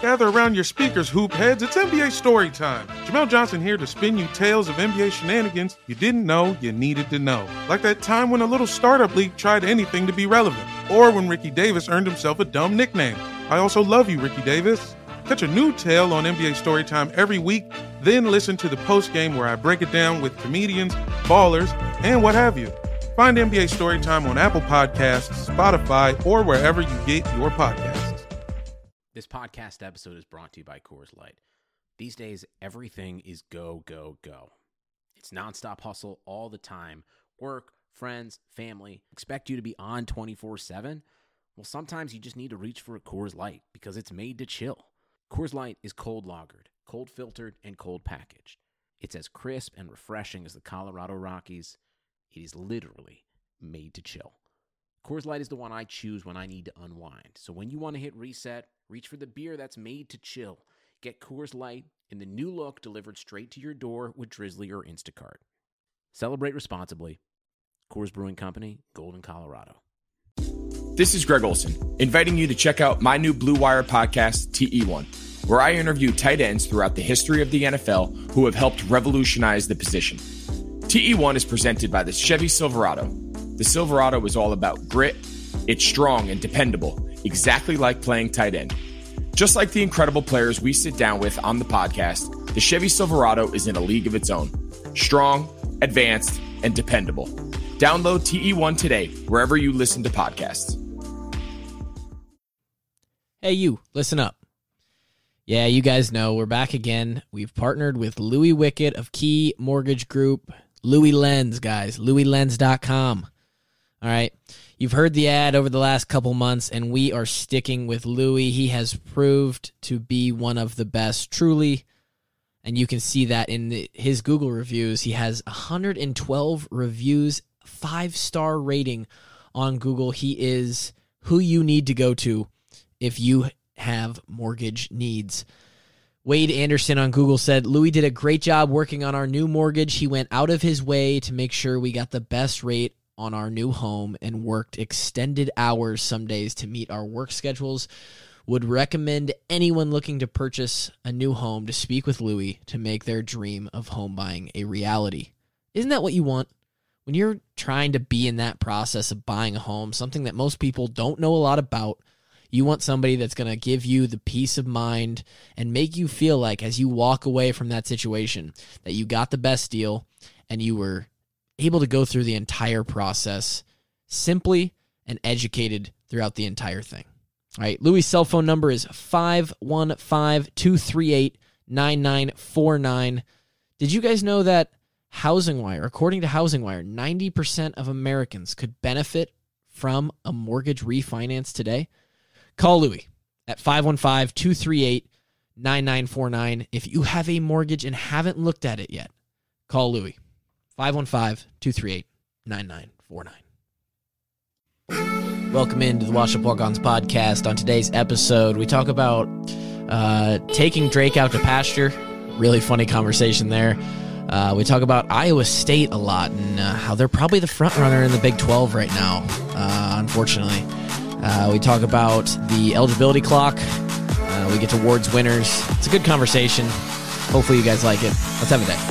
Gather around your speakers, hoop heads. It's NBA story time. Jamel Johnson here to spin you tales of NBA shenanigans you didn't know you needed to know. Like that time when a little startup league tried anything to be relevant. Or when Ricky Davis earned himself a dumb nickname. I also love you, Ricky Davis. Catch a new tale on NBA Storytime every week, then listen to the postgame where I break it down with comedians, ballers, and what have you. Find NBA Storytime on Apple Podcasts, Spotify, or wherever you get your podcasts. This podcast episode is brought to you by Coors Light. These days, everything is go, go, go. It's nonstop hustle all the time. Work, friends, family, expect you to be on 24/7. Well, sometimes you just need to reach for a Coors Light because it's made to chill. Coors Light is cold lagered, cold filtered, and cold packaged. It's as crisp and refreshing as the Colorado Rockies. It is literally made to chill. Coors Light is the one I choose when I need to unwind. So when you want to hit reset, reach for the beer that's made to chill. Get Coors Light in the new look delivered straight to your door with Drizzly or Instacart. Celebrate responsibly. Coors Brewing Company, Golden, Colorado. This is Greg Olson, inviting you to check out my new Blue Wire podcast, TE1, where I interview tight ends throughout the history of the NFL who have helped revolutionize the position. TE1 is presented by the Chevy Silverado. The Silverado is all about grit. It's strong and dependable, exactly like playing tight end. Just like the incredible players we sit down with on the podcast, the Chevy Silverado is in a league of its own. Strong, advanced, and dependable. Download TE1 today, wherever you listen to podcasts. Hey, you, listen up. Yeah, you guys know we're back again. We've partnered with Louis Wickett of Key Mortgage Group. Louis Lens, guys, louislens.com. All right, you've heard the ad over the last couple months, and we are sticking with Louis. He has proved to be one of the best, truly, and you can see that in his Google reviews. He has 112 reviews, 5-star rating on Google. He is who you need to go to if you have mortgage needs. Wade Anderson on Google said, Louis did a great job working on our new mortgage. He went out of his way to make sure we got the best rate on our new home and worked extended hours some days to meet our work schedules. Would recommend anyone looking to purchase a new home to speak with Louis to make their dream of home buying a reality. Isn't that what you want? When you're trying to be in that process of buying a home, something that most people don't know a lot about, you want somebody that's going to give you the peace of mind and make you feel like as you walk away from that situation that you got the best deal and you were able to go through the entire process simply and educated throughout the entire thing. All right, Louis' cell phone number is 515-238-9949. Did you guys know that HousingWire, according to HousingWire, 90% of Americans could benefit from a mortgage refinance today? Call Louis at 515-238-9949. If you have a mortgage and haven't looked at it yet, call Louis. 515-238-9949. Welcome into the Wash Up Walk-Ons podcast. On today's episode, we talk about taking Drake out to pasture. Really funny conversation there. We talk about Iowa State a lot and how they're probably the front runner in the Big 12 right now, unfortunately. We talk about the eligibility clock. We get to awards winners. It's a good conversation. Hopefully you guys like it. Let's have a day.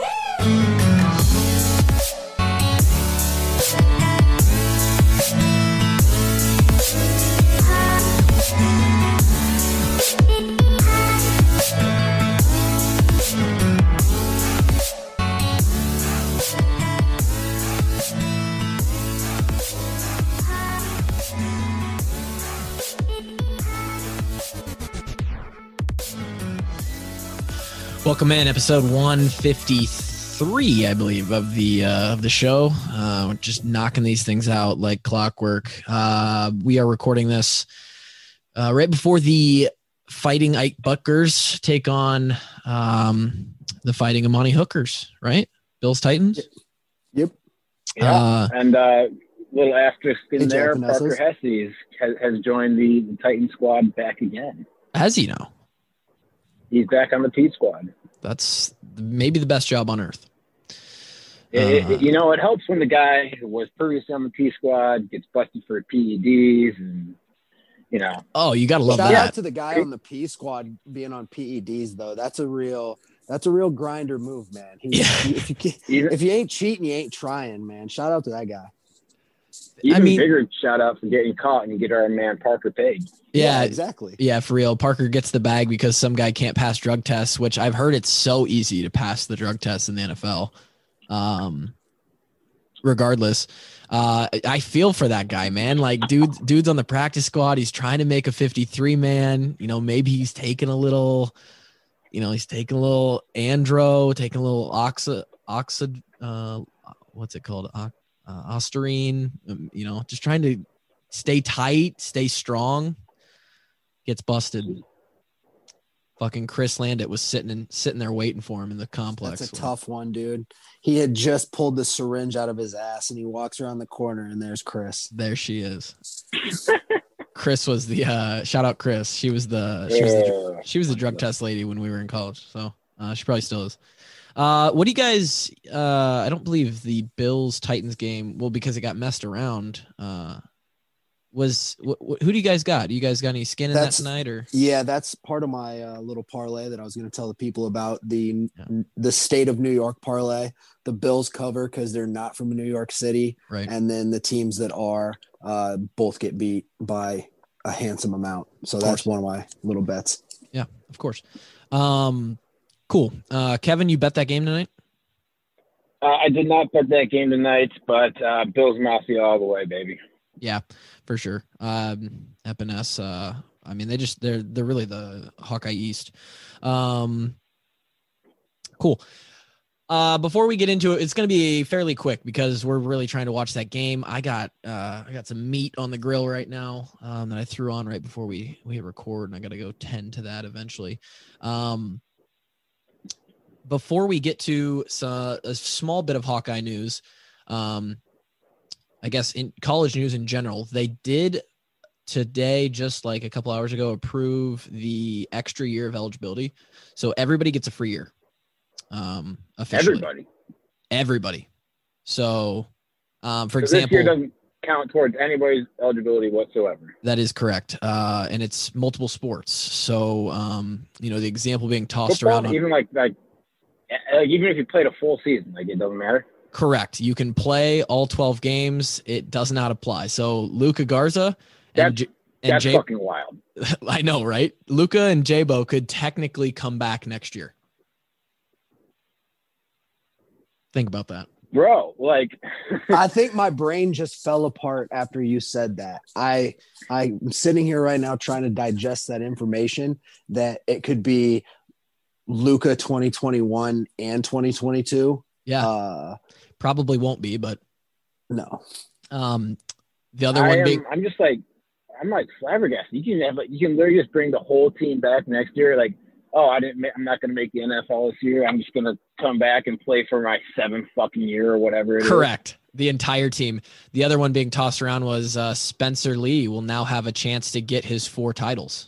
Welcome in, episode 153, I believe, of the show. We're just knocking these things out like clockwork. We are recording this right before the Fighting Ike Buckers take on the Fighting Amani Hookers, right? Bills Titans. Yep. Yeah. And little asterisk in there, Parker Hesse has joined the Titan squad back again. Has he now? He's back on the T squad. That's maybe the best job on earth. It helps when the guy who was previously on the T squad gets busted for PEDs and, Oh, you got to love Shout that. out to the guy on the P squad being on PEDs though. That's a real grinder move, man. If you ain't cheating, you ain't trying, man. Shout out to that guy. Even bigger shout out for getting caught and you get our man Parker paid. Yeah, exactly. Yeah, for real. Parker gets the bag because some guy can't pass drug tests, which I've heard it's so easy to pass the drug tests in the NFL. Regardless, I feel for that guy, man. Like, dude's on the practice squad. He's trying to make a 53 man. Maybe he's taking a little, he's taking a little andro, taking a little what's it called? Ostarine, just trying to stay tight, stay strong. Gets busted. Fucking Chris Landit was sitting there waiting for him in the complex. That's a tough one, dude. He had just pulled the syringe out of his ass, and he walks around the corner, and there's Chris. There she is. Chris was the shout out Chris. She was the drug test lady when we were in college. So she probably still is. What do you guys? I don't believe the Bills Titans game. Well, because it got messed around. Who do you guys got? Do you guys got any skin in that tonight? Or that's part of my little parlay that I was going to tell the people about, the state of New York parlay. The Bills cover because they're not from New York City, right? And then the teams that are both get beat by a handsome amount. So that's one of my little bets. Yeah, of course. Cool. Kevin, you bet that game tonight? I did not bet that game tonight, but Bills Mafia all the way, baby. Yeah, for sure. FNS, they're really the Hawkeye East. Cool. Before we get into it, it's going to be fairly quick because we're really trying to watch that game. I got some meat on the grill right now that I threw on right before we hit record, and I got to go tend to that eventually. Before we get to a small bit of Hawkeye news, I guess in college news in general, they did today, just like a couple hours ago, approve the extra year of eligibility. So everybody gets a free year. Officially. Everybody. So, for example, this year doesn't count towards anybody's eligibility whatsoever. That is correct. And it's multiple sports. So, the example being tossed football, around. Even like even if you played a full season, it doesn't matter. Correct. You can play all 12 games. It does not apply. So Luka Garza that's fucking wild. I know, right? Luka and Jabo could technically come back next year. Think about that. Bro, I think my brain just fell apart after you said that. I'm sitting here right now trying to digest that information, that it could be Luka 2021 and 2022. Yeah. Probably won't be, but no. The other one being, I'm flabbergasted. You can literally just bring the whole team back next year. I'm not going to make the NFL this year. I'm just going to come back and play for my 7th fucking year or whatever it is. Correct. The entire team. The other one being tossed around was Spencer Lee will now have a chance to get his 4 titles.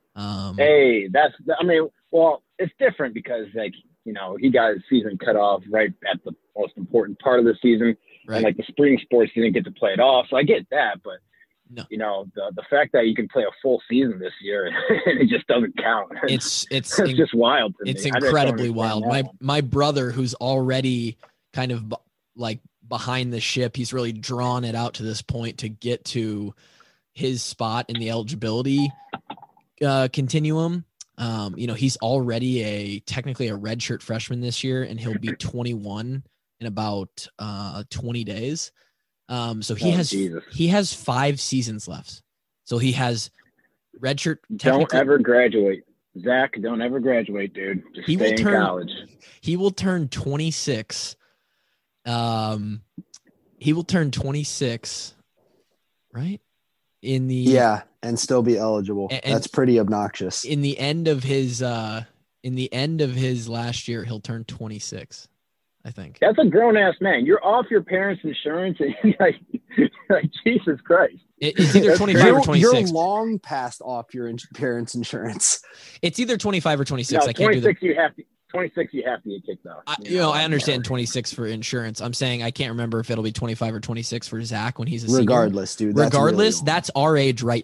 It's different because he got his season cut off right at the most important part of the season. Right. And the spring sports didn't get to play it off. So I get that, but no. The fact that you can play a full season this year and it just doesn't count. It's just wild to me. It's incredibly wild. My brother, who's already kind of behind the ship, he's really drawn it out to this point to get to his spot in the eligibility continuum. He's already technically a redshirt freshman this year, and he'll be 21 in about 20 days. So he has 5 seasons left. So he has redshirt. Don't ever graduate, Zach. Don't ever graduate, dude. Just stay in college. He will turn 26. He will turn 26, right? And still be eligible. That's pretty obnoxious. In the end of his last year, he'll turn 26. I think that's a grown ass man. You're off your parents' insurance, and Jesus Christ. It's either 25 or 26. You're long past off your parents' insurance. It's either 25 or 26. No, I can't 26. You have to. 26, you have to get kicked off. I understand 26 for insurance. I'm saying I can't remember if it'll be 25 or 26 for Zach when he's a regardless, senior. Dude. Regardless, that's our age right now.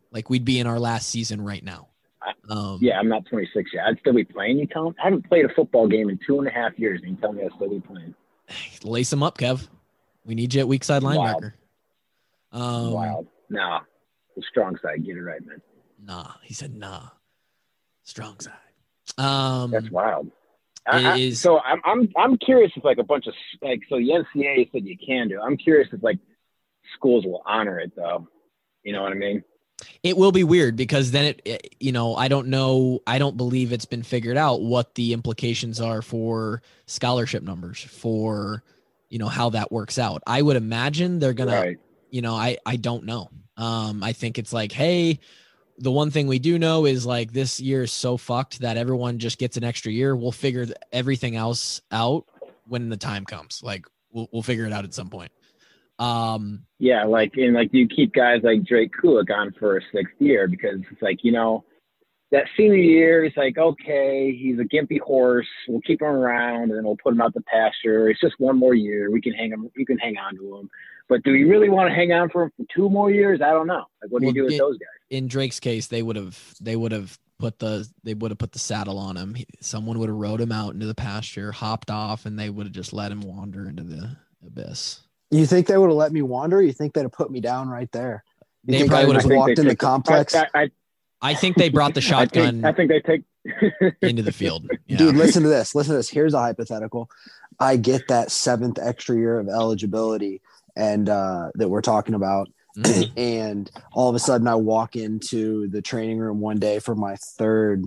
Like we'd be in our last season right now. Yeah, I'm not 26 yet. I'd still be playing. You tell me? I haven't played a football game in 2.5 years, and you tell me I'd still be playing. Lace them up, Kev. We need you at weak side linebacker. Wild. Nah, the strong side. Get it right, man. Nah, he said nah. Strong side. That's wild. Is So I'm curious if like a bunch of like so the NCAA said you can do. I'm curious if like schools will honor it though. You know what I mean? it will be weird because then I don't know. I don't believe it's been figured out what the implications are for scholarship numbers for, how that works out. I would imagine they're going to, I don't know. I think it's like, hey, the one thing we do know is like this year is so fucked that everyone just gets an extra year. We'll figure everything else out when the time comes. Like we'll figure it out at some point. Yeah, like you keep guys like Drake Kulik on for a sixth year because it's like, that senior year is like, okay, he's a gimpy horse. We'll keep him around and then we'll put him out the pasture. It's just one more year. We can hang on to him. But do we really want to hang on for him for 2 more years? I don't know. Like, what do you do with those guys? In Drake's case, they would have put the saddle on him. Someone would have rode him out into the pasture, hopped off, and they would have just let him wander into the abyss. You think they would have let me wander? Or you think they'd have put me down right there? You they think probably would have walked in the complex. I think they brought the shotgun. I think they take into the field. Yeah. Dude, listen to this. Here's a hypothetical. I get that 7th extra year of eligibility and that we're talking about. Mm-hmm. And all of a sudden I walk into the training room one day for my third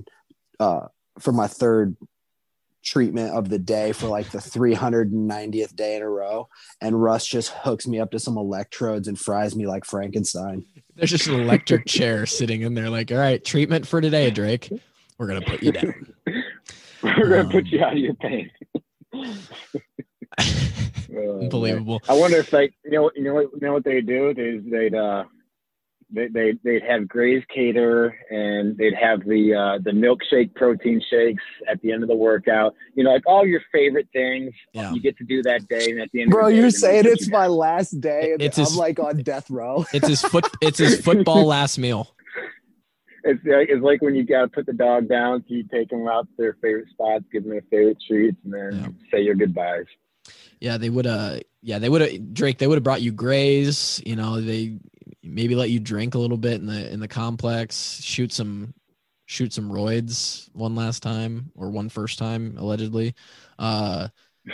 treatment of the day for like the 390th day in a row. And Russ just hooks me up to some electrodes and fries me like Frankenstein. There's just an electric chair sitting in there like, all right, treatment for today, Drake. We're going to put you down. We're going to put you out of your pain. Unbelievable. I wonder if like, what they do? They'd have Gray's Cater and they'd have the milkshake protein shakes at the end of the workout. Like all your favorite things you get to do that day. And at the end, bro, of the day, you're saying it's my last day and I'm like on death row. It's his football last meal. It's like when you got to put the dog down, so you take them out to their favorite spots, give them their favorite treats, and then say your goodbyes. Yeah, they would have. Drake. They would have brought you Grays. They maybe let you drink a little bit in the complex, shoot some roids one last time or one first time allegedly, and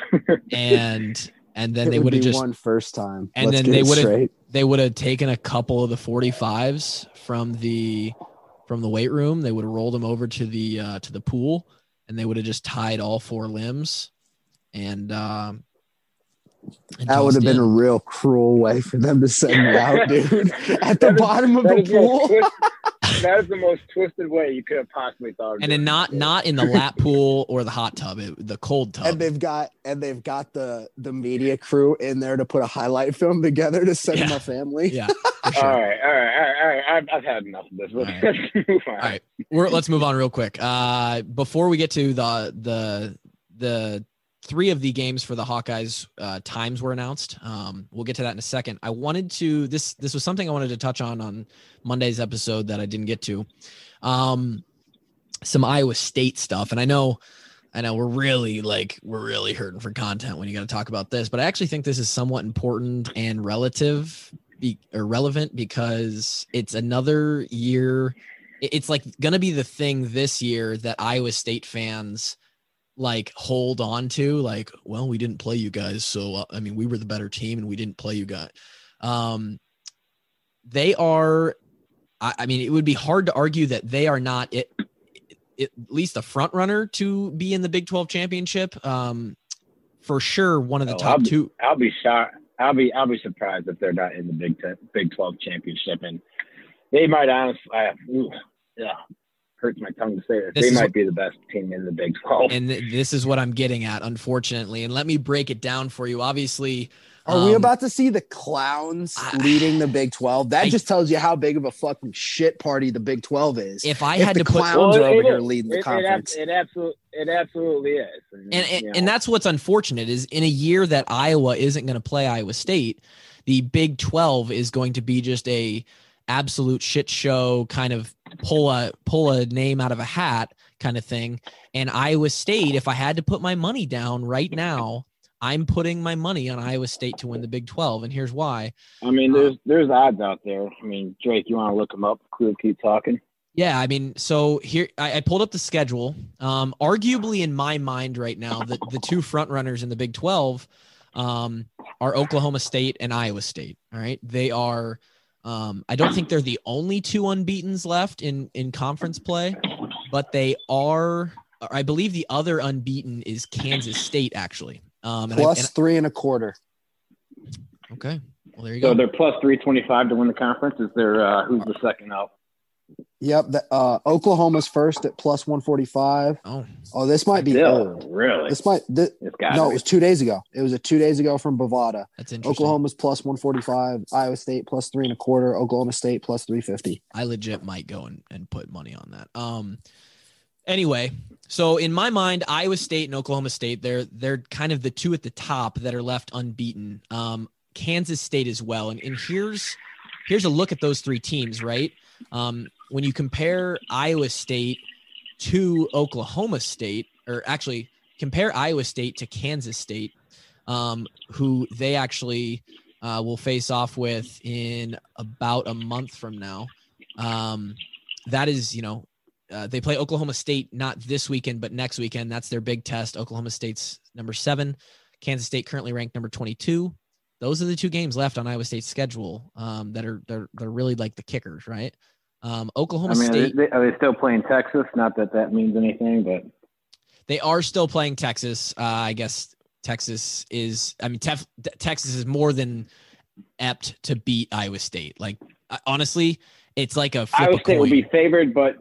then they would have just one first time, and then they would have taken a couple of the 45s from the weight room. They would have rolled them over to the pool, and they would have just tied all 4 limbs, and that would have been a real cruel way for them to send me out, dude. At the bottom of the pool. That is the most twisted way you could have possibly thought of. And then not in the lap pool or the hot tub, the cold tub. And they've got the media crew in there to put a highlight film together to send my family. Yeah. For sure. All right. I've had enough of this. Let's move on. All right. Let's move on real quick. Before we get to the 3 of the games for the Hawkeyes, times were announced. We'll get to that in a second. I wanted to, this was something I wanted to touch on Monday's episode that I didn't get to. Some Iowa State stuff. And I know we're really hurting for content when you got to talk about this, but I actually think this is somewhat important and relevant because it's another year. It's like going to be the thing this year that Iowa State fans like hold on to, like, well, we didn't play you guys. So, we were the better team and we didn't play you guys. They are, it would be hard to argue that they are not at least a front runner to be in the Big 12 championship. For sure. One of the top 2. I'll be shocked. I'll be surprised if they're not in the Big 12 championship. And they might honestly, hurts my tongue to say this. They might be the best team in the Big 12. And this is what I'm getting at, unfortunately. And let me break it down for you. Obviously, are we about to see the clowns leading the Big 12? That just tells you how big of a fucking shit party the Big 12 is. If the clowns are over here leading the conference, it absolutely is. And that's what's unfortunate is in a year that Iowa isn't going to play Iowa State, the Big 12 is going to be just a absolute shit show, kind of pull a name out of a hat kind of thing. And Iowa State, if I had to put my money down right now, I'm putting my money on Iowa State to win the Big 12, and here's why. I mean, there's odds out there. I mean, Drake, you want to look them up? We'll keep talking. Yeah, I mean, so here I pulled up the schedule. Arguably, in my mind right now, the two front runners in the Big 12 are Oklahoma State and Iowa State. All right, they are. I don't think they're the only two unbeatens left in conference play, but they are. I believe the other unbeaten is Kansas State, actually. Plus 3.25. Okay. Well, there you go. So they're plus 325 to win the conference. Is there who's the second out? Yep. Oklahoma's first at plus 145. Oh, this might be old. Really? It was 2 days ago. It was 2 days ago from Bovada. That's interesting. Oklahoma's plus 145. Iowa State plus 3.25. Oklahoma State plus 350. I legit might go and put money on that. Anyway, so in my mind, Iowa State and Oklahoma State, they're kind of the two at the top that are left unbeaten. Kansas State as well. And here's a look at those three teams, right? When you compare Iowa State to Oklahoma State, or actually compare Iowa State to Kansas State, who they actually will face off with in about a month from now. That is, they play Oklahoma State not this weekend, but next weekend. That's their big test. Oklahoma State's number 7. Kansas State currently ranked number 22. Those are the two games left on Iowa State's schedule that are they're really like the kickers, right? Oklahoma State. Are they still playing Texas? Not that means anything, but they are still playing Texas. I guess Texas is. I mean, Texas is more than apt to beat Iowa State. Like honestly, it's like a flip Iowa a State coin. will be favored, but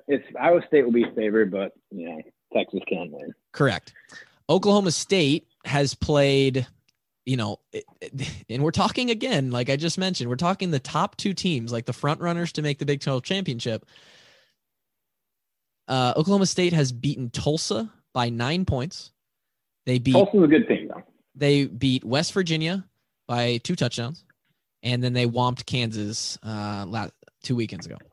Texas can win. Correct. Oklahoma State has played. And we're talking again, like I just mentioned, we're talking the top two teams, like the front runners to make the Big 12 championship. Oklahoma State has beaten Tulsa by 9 points. Tulsa's a good team, though. They beat West Virginia by 2 touchdowns, and then they whomped Kansas 2 weekends ago.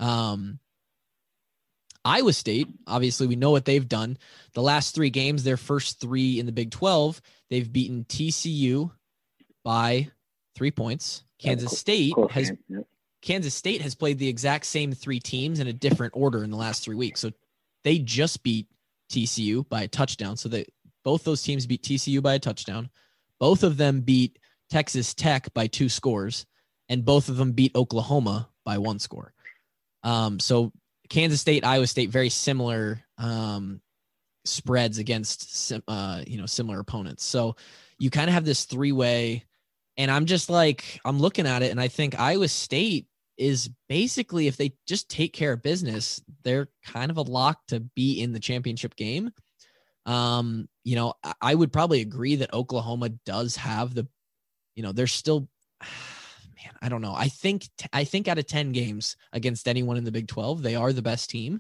Iowa State, obviously, we know what they've done. The last 3 games, their first 3 in the Big 12, they've beaten TCU by 3 points. Kansas State has played the exact same 3 teams in a different order in the last 3 weeks. So they just beat TCU by a touchdown. So both those teams beat TCU by a touchdown. Both of them beat Texas Tech by 2 scores, and both of them beat Oklahoma by 1 score. So Kansas State, Iowa State, very similar spreads against similar opponents. So you kind of have this 3-way, and I'm looking at it, and I think Iowa State is basically, if they just take care of business, they're kind of a lock to be in the championship game. I would probably agree that Oklahoma does have they're still. Man, I don't know. I think out of 10 games against anyone in the Big 12, they are the best team.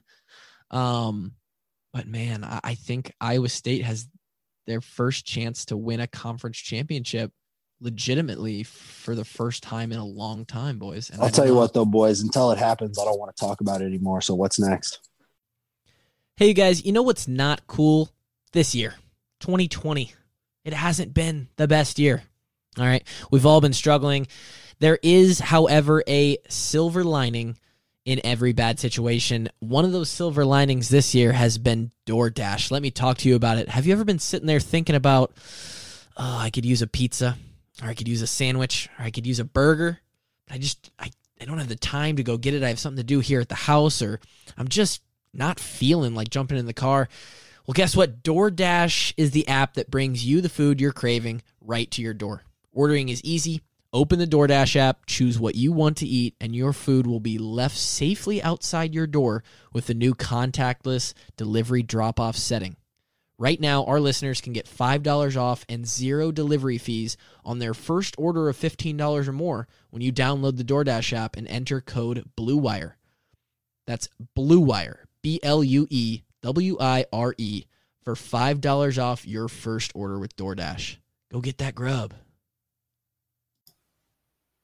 But man, I think Iowa State has their first chance to win a conference championship legitimately for the first time in a long time, boys. And I'll tell you what though, boys, until it happens, I don't want to talk about it anymore. So what's next? Hey, you guys, you know what's not cool this year? 2020. It hasn't been the best year. All right. We've all been struggling. There is, however, a silver lining in every bad situation. One of those silver linings this year has been DoorDash. Let me talk to you about it. Have you ever been sitting there thinking about, I could use a pizza, or I could use a sandwich, or I could use a burger, but I don't have the time to go get it. I have something to do here at the house, or I'm just not feeling like jumping in the car. Well, guess what? DoorDash is the app that brings you the food you're craving right to your door. Ordering is easy. Open the DoorDash app, choose what you want to eat, and your food will be left safely outside your door with the new contactless delivery drop-off setting. Right now, our listeners can get $5 off and 0 delivery fees on their first order of $15 or more when you download the DoorDash app and enter code BLUEWIRE. That's BLUEWIRE, BLUEWIRE, for $5 off your first order with DoorDash. Go get that grub.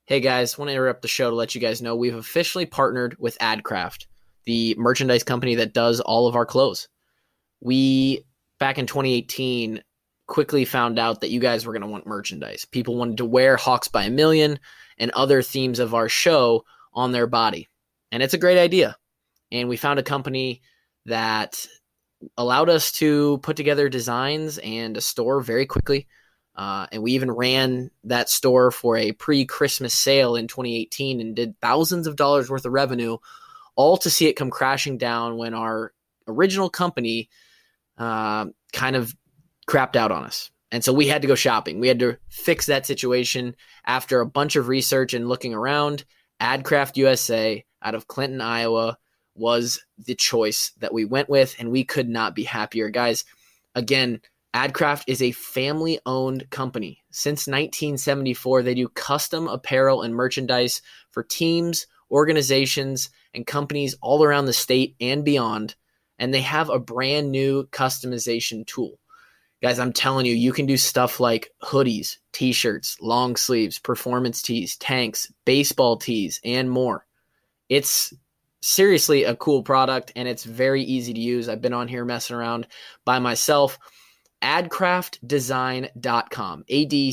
Hey guys, want to interrupt the show to let you guys know we've officially partnered with AdCraft, the merchandise company that does all of our clothes. We, back in 2018, quickly found out that you guys were going to want merchandise. People wanted to wear Hawks by a Million and other themes of our show on their body. And it's a great idea. And we found a company that allowed us to put together designs and a store very quickly. And we even ran that store for a pre-Christmas sale in 2018 and did thousands of dollars worth of revenue, all to see it come crashing down when our original company kind of crapped out on us. And so we had to go shopping. We had to fix that situation. After a bunch of research and looking around, AdCraft USA out of Clinton, Iowa was the choice that we went with, and we could not be happier. Guys, again, AdCraft is a family-owned company. Since 1974, they do custom apparel and merchandise for teams, organizations, and companies all around the state and beyond, and they have a brand new customization tool. Guys, I'm telling you, you can do stuff like hoodies, t-shirts, long sleeves, performance tees, tanks, baseball tees, and more. It's seriously a cool product, and it's very easy to use. I've been on here messing around by myself. AdCraftDesign.com,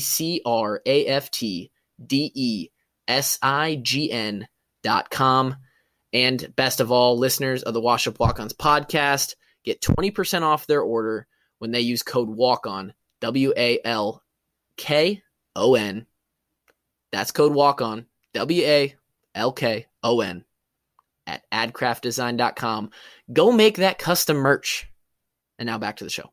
AdCraftDesign.com. And best of all, listeners of the Wash Up Walk-Ons podcast get 20% off their order when they use code WALKON, WALKON. That's code WALKON, WALKON, at AdCraftDesign.com. Go make that custom merch. And now back to the show.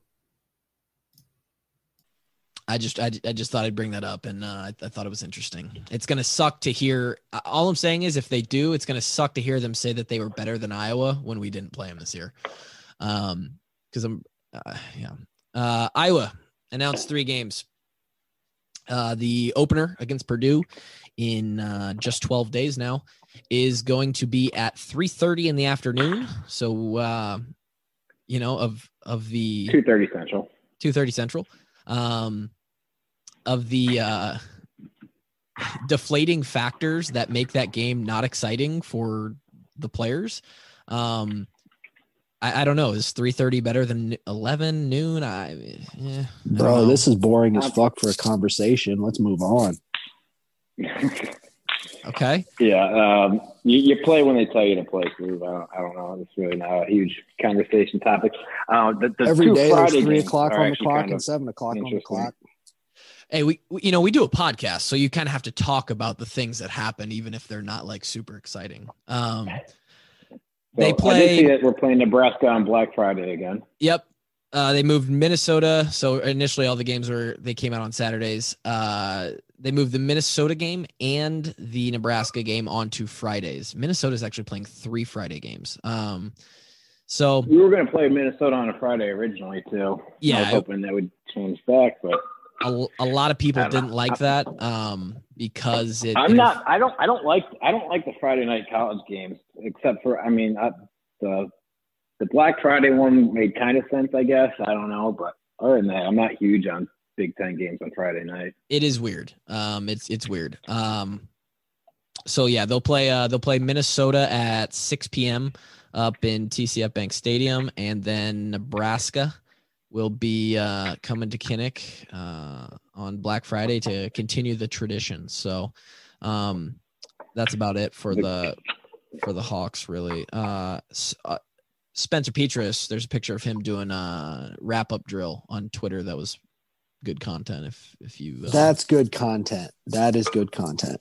I just thought I'd bring that up, and I thought it was interesting. It's going to suck to hear. All I'm saying is if they do, it's going to suck to hear them say that they were better than Iowa when we didn't play them this year. Because Iowa announced 3 games. The opener against Purdue in just 12 days now is going to be at 3:30 in the afternoon. So, of the 2:30 Central. 2:30 Central. Of the deflating factors that make that game not exciting for the players. I don't know. Is 3:30 better than 11 noon? Bro, this is boring as fuck for a conversation. Let's move on. Okay. Yeah. You play when they tell you to play, Steve. I don't know. It's really not a huge conversation topic. Every day there's 3 o'clock on the clock and 7 o'clock on the clock. Hey, we do a podcast, so you kind of have to talk about the things that happen, even if they're not like super exciting. They play. I did see that we're playing Nebraska on Black Friday again. Yep. They moved Minnesota. So initially all the games they came out on Saturdays. They moved the Minnesota game and the Nebraska game onto Fridays. Minnesota's actually playing 3 Friday games. So we were going to play Minnesota on a Friday originally too. Yeah. I was hoping that would change back, but a lot of people didn't like that because I don't like the Friday night college games, except for, the Black Friday one made kind of sense, I guess. I don't know, but other than that, I'm not huge on Big Ten games on Friday night. It is weird. It's weird. So yeah, they'll play Minnesota at 6 p.m. up in TCF Bank Stadium, and then Nebraska will be coming to Kinnick on Black Friday to continue the tradition. So that's about it for the Hawks, really. Spencer Petras, there's a picture of him doing a wrap-up drill on Twitter. That was good content. If you that's good content. That is good content.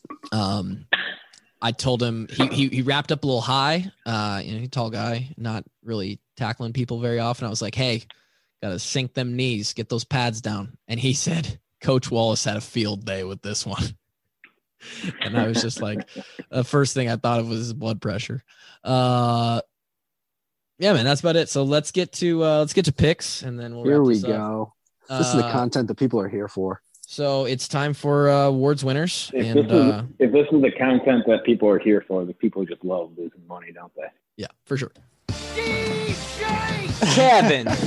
I told him he wrapped up a little high. He's a tall guy, not really tackling people very often. I was like, hey, gotta sink them knees, get those pads down. And he said, Coach Wallace had a field day with this one. And I was just like, the first thing I thought of was his blood pressure. Yeah, man, that's about it. So let's get to picks, and then we'll. Here we go. This is the content that people are here for. So it's time for awards winners. If this is the content that people are here for, the people just love losing money, don't they? Yeah, for sure. Kevin. All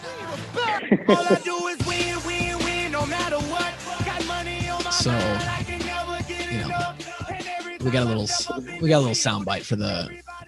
I do is win, no matter what. Got money on my So mind, We got a little soundbite for the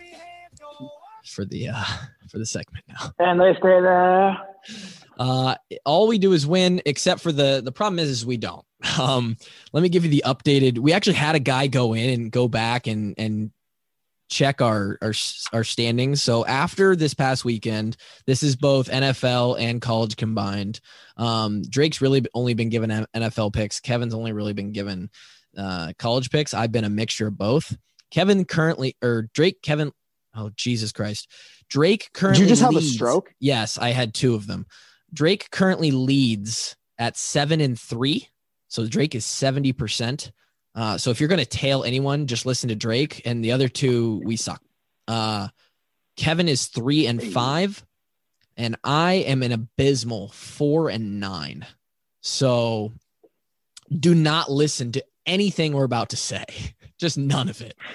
segment now. And they stay there. All we do is win, except for the problem is we don't. Let me give you the updated. We actually had a guy go in and go back and check our standings. So after this past weekend, this is both NFL and college combined. Drake's really only been given NFL picks. Kevin's only really been given college picks. I've been a mixture of both. Kevin. Oh, Jesus Christ. Drake currently Did you just leads. have a stroke? Yes, I had 2 of them. Drake currently leads at 7-3. So Drake is 70%. So if you're going to tail anyone, just listen to Drake, and the other 2, we suck. Kevin is 3-5, and I am an abysmal 4-9. So do not listen to anything we're about to say. Just none of it.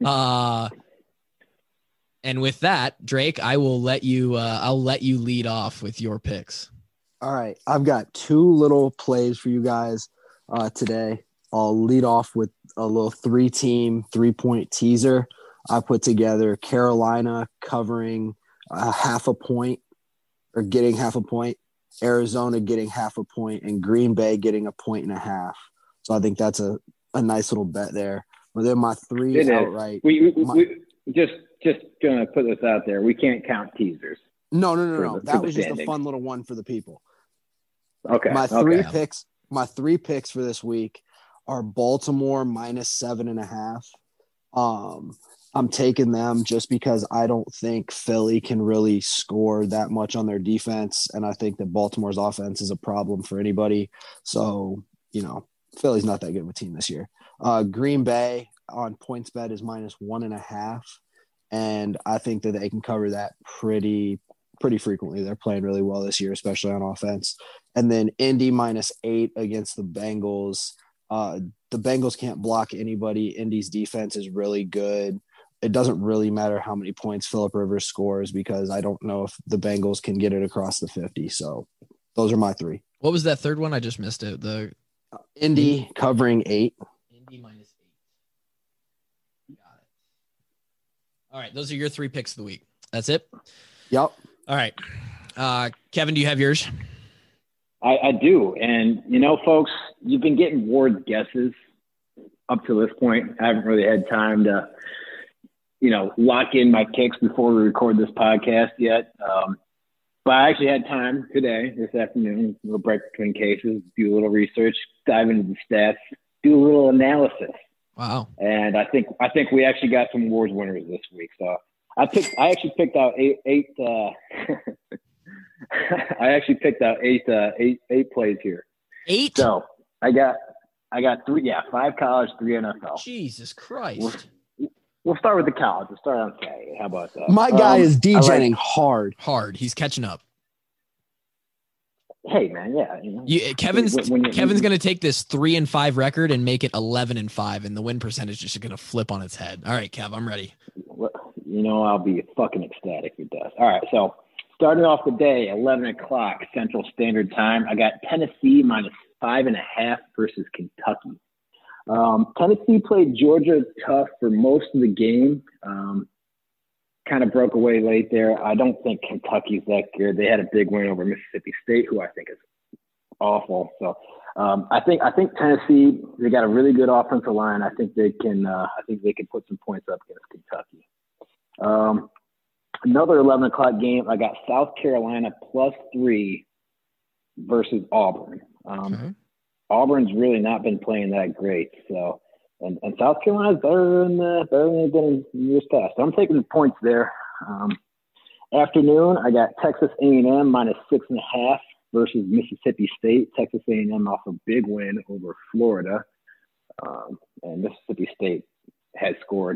And with that, Drake, I will let you. I'll let you lead off with your picks. All right. I've got 2 little plays for you guys today. I'll lead off with a little 3-team 3-point teaser. I put together Carolina covering half a point or getting half a point, Arizona getting half a point, and Green Bay getting 1.5 points. So I think that's a nice little bet there. But then my 3 outright. We just gonna put this out there. We can't count teasers. No. That was just a fun little one for the people. Okay. My 3 picks. My 3 picks for this week are Baltimore -7.5. I'm taking them just because I don't think Philly can really score that much on their defense, and I think that Baltimore's offense is a problem for anybody. So, Philly's not that good of a team this year. Green Bay on PointsBet is -1.5, and I think that they can cover that pretty frequently. They're playing really well this year, especially on offense. And then Indy -8 against the Bengals. The Bengals can't block anybody. Indy's defense is really good. It doesn't really matter how many points Phillip Rivers scores because I don't know if the Bengals can get it across the 50. So those are my 3. What was that third one? I just missed it. The Indy covering 8. Indy -8. Got it. All right. Those are your 3 picks of the week. That's it? Yep. All right. Kevin, do you have yours? I do. And, folks, you've been getting Ward's guesses up to this point. I haven't really had time to, lock in my picks before we record this podcast yet. But I actually had time today, this afternoon, a little break between cases, do a little research, dive into the stats, do a little analysis. Wow. And I think we actually got some awards winners this week. So I actually picked out eight I actually picked out eight plays here. 8? So I got 3, 5 college, 3 NFL. Jesus Christ. We'll start with the college. We'll start on Saturday. How about that? My guy is DJing hard. He's catching up. Hey man, yeah. Kevin's going to take this 3-5 record and make it 11-5, and the win percentage is just going to flip on its head. All right, Kev, I'm ready. I'll be fucking ecstatic if it does. All right, so starting off the day, 11 o'clock Central Standard Time, I got Tennessee -5.5 versus Kentucky. Tennessee played Georgia tough for most of the game. Kind of broke away late there. I don't think Kentucky's that good. They had a big win over Mississippi State, who I think is awful. So I think Tennessee, they got a really good offensive line. I think they can put some points up against Kentucky. Another 11 o'clock game, I got South Carolina +3 versus Auburn. Auburn's really not been playing that great. So, and South Carolina's better than they've been in years past. So I'm taking the points there. Afternoon, I got Texas A&M -6.5 versus Mississippi State. Texas A&M off a big win over Florida. And Mississippi State has scored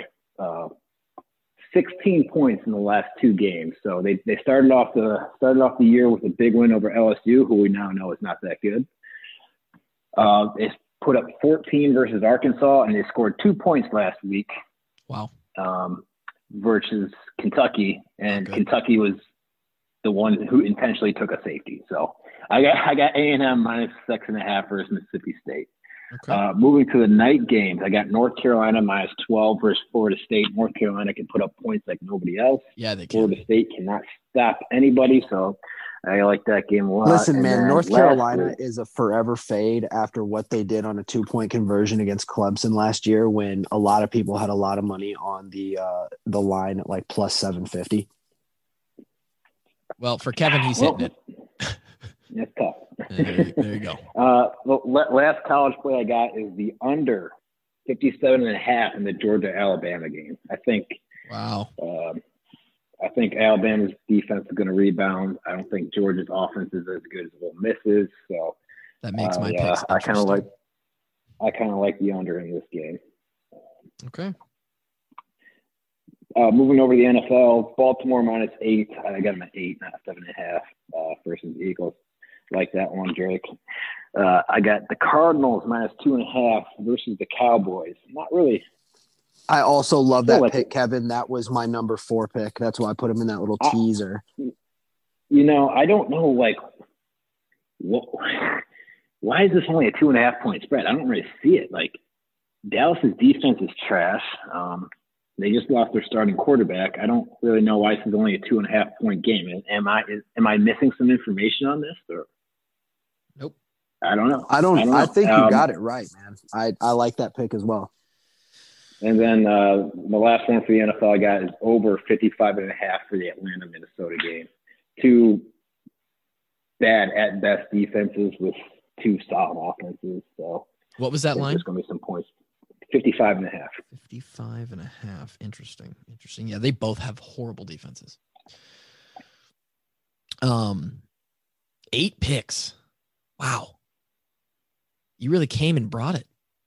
16 points in the last 2 games. So they started off the year with a big win over LSU, who we now know is not that good. They put up 14 versus Arkansas, and they scored 2 points last week. Wow. Versus Kentucky, and Kentucky was the one who intentionally took a safety. So I got A&M -6.5 versus Mississippi State. Okay. Moving to the night games, I got North Carolina minus 12 versus Florida State. North Carolina can put up points like nobody else. Yeah, they can. Florida State cannot stop anybody, so I like that game a lot. Listen, And man, then North Carolina lastly, is a forever fade after what they did on a 2-point conversion against Clemson last year when a lot of people had a lot of money on the line at like plus 750. Well, for Kevin, he's hitting it. It's tough. There you go. The last college play I got is the under 57.5 in the Georgia-Alabama game. Wow. I think Alabama's defense is going to rebound. I don't think Georgia's offense is as good as Ole Miss's. So That makes my picks I kind of interesting. like the under in this game. Okay. Moving over to the NFL, Baltimore minus 8. I got them at 8, not 7.5 versus the Eagles. Like that one, Drake. I got the Cardinals minus 2.5 versus the Cowboys. Not really. I also love that like pick, Kevin. That was my number 4 pick. That's why I put him in that little teaser. I don't know, why is this only a 2.5 point spread? I don't really see it. Dallas's defense is trash. They just lost their starting quarterback. I don't really know why this is only a 2.5 point game. Am I missing some information on this? Or Nope. I don't know. I think you got it right, man. I like that pick as well. And then the last one for the NFL I got is over 55.5 for the Atlanta-Minnesota game. 2 bad at best defenses with 2 solid offenses. So What was that line? There's going to be some points. 55.5. 55.5. Interesting. Yeah, they both have horrible defenses. 8 picks. Wow. You really came and brought it.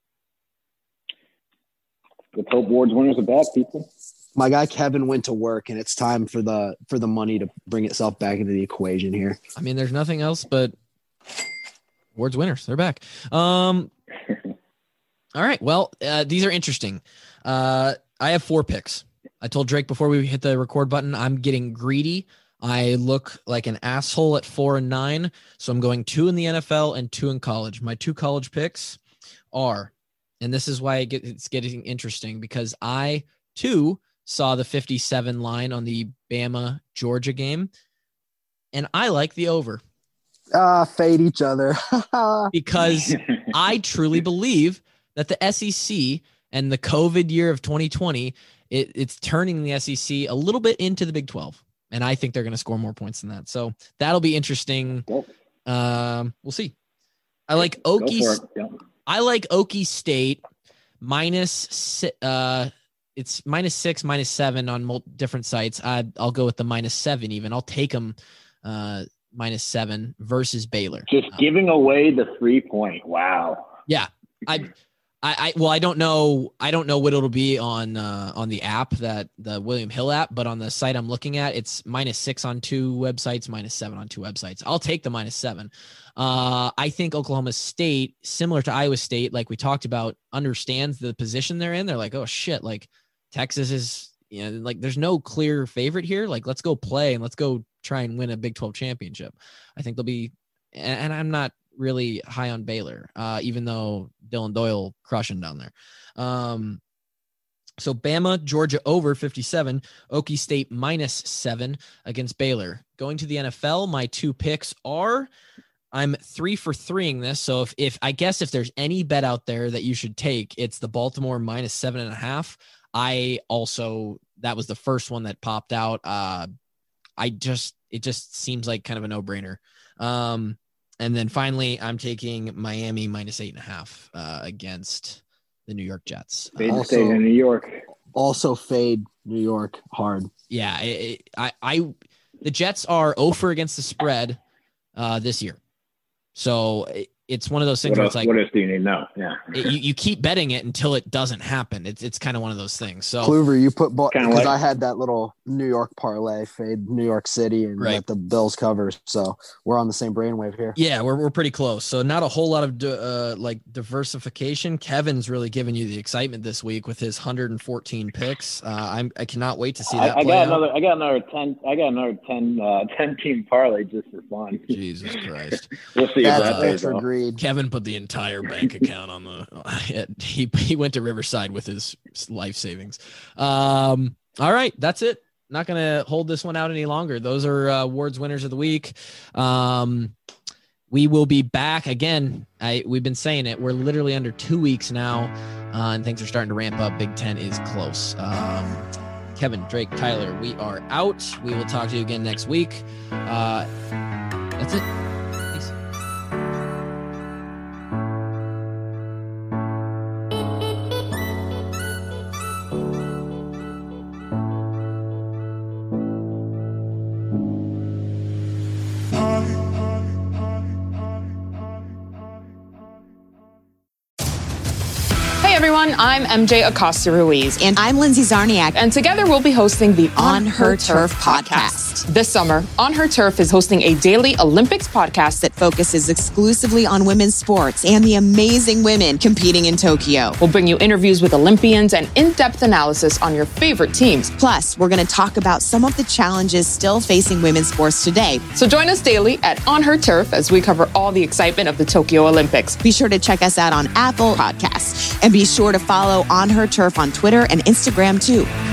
Let's hope Ward's winners are back, people. My guy Kevin went to work, and it's time for the money to bring itself back into the equation here. I mean, there's nothing else but Ward's winners. They're back. All right. Well, these are interesting. I have 4 picks. I told Drake before we hit the record button, I'm getting greedy. I look like an asshole at 4 and 9. So I'm going 2 in the NFL and 2 in college. My 2 college picks are, and this is why it's getting interesting, because I too saw the 57 line on the Bama Georgia game, and I like the over. Fade each other. Because I truly believe that the SEC and the COVID year of 2020, it's turning the SEC a little bit into the Big 12. And I think they're going to score more points than that. So that'll be interesting. We'll see. I like Okie. I like Okie State minus. It's -6, -7 on different sites. I'll go with the -7 even. I'll take them -7 versus Baylor. Just giving away the 3-point. Wow. Yeah, I don't know what it'll be on the app, that the William Hill app, but on the site I'm looking at, it's -6 on 2 websites, -7 on 2 websites. I'll take the -7. I think Oklahoma State, similar to Iowa State, like we talked about, understands the position they're in. They're like, oh shit, like Texas is, there's no clear favorite here. Like, let's go play and let's go try and win a Big 12 championship. I think they'll be, and I'm not really high on Baylor, even though Dylan Doyle crushing down there. So Bama, Georgia over 57, Okie State -7 against Baylor. Going to the NFL, my 2 picks are, I'm 3 for 3ing this. So if I guess if there's any bet out there that you should take, it's the Baltimore -7.5. That was the first one that popped out. It just seems like kind of a no-brainer. And then finally, I'm taking Miami -8.5 against the New York Jets. Fade State in New York. Also fade New York hard. Yeah, the Jets are 0 against the spread this year. So it's one of those things where it's like, what else do you need now? Yeah. You keep betting it until it doesn't happen. It's kind of one of those things. So Kluver, you put because I had that little New York parlay, fade New York City and let the Bills cover. So we're on the same brainwave here. Yeah, we're pretty close. So not a whole lot of diversification. Kevin's really giving you the excitement this week with his 114 picks. I cannot wait to see that. I got another 10 team parlay just for fun. Jesus Christ. We'll see. That's ultra greedy. Agreed. Kevin put the entire bank account on the. He went to Riverside with his life savings. All right, that's it. Not gonna hold this one out any longer. Those are awards winners of the week. We will be back again. We've been saying it. We're literally under 2 weeks now, and things are starting to ramp up. Big Ten is close. Kevin, Drake, Tyler, we are out. We will talk to you again next week. That's it. Peace. Hey everyone, I'm MJ Acosta Ruiz. And I'm Lindsay Zarniak. And together we'll be hosting the On Her Turf podcast. This summer, On Her Turf is hosting a daily Olympics podcast that focuses exclusively on women's sports and the amazing women competing in Tokyo. We'll bring you interviews with Olympians and in-depth analysis on your favorite teams. Plus, we're going to talk about some of the challenges still facing women's sports today. So join us daily at On Her Turf as we cover all the excitement of the Tokyo Olympics. Be sure to check us out on Apple Podcasts and be sure to follow On Her Turf on Twitter and Instagram too.